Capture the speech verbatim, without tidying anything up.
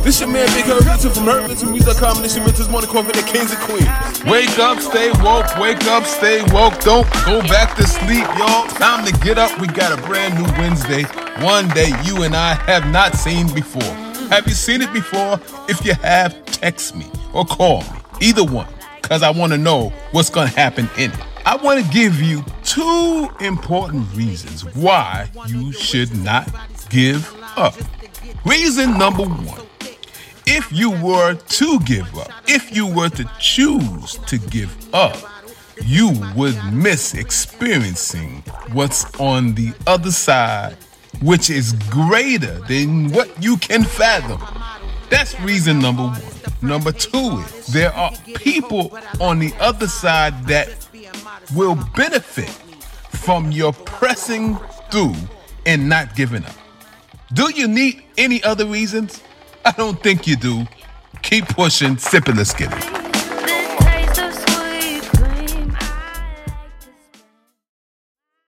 This your man Big Herb from Herb to Music Combination Mentors Morning Coffee, the Kings and Queens. Wake up, stay woke, wake up, stay woke. Don't go back to sleep, y'all. Time to get up. We got a brand new Wednesday. One day you and I have not seen before. Have you seen it before? If you have, text me or call me. Either one, because I want to know what's going to happen in it. I want to give you two important reasons why you should not give up. Reason number one. If you were to give up, if you were to choose to give up, you would miss experiencing what's on the other side, which is greater than what you can fathom. That's reason number one. Number two is there are people on the other side that will benefit from your pressing through and not giving up. Do you need any other reasons? I don't think you do. Keep pushing, sipping the skinny.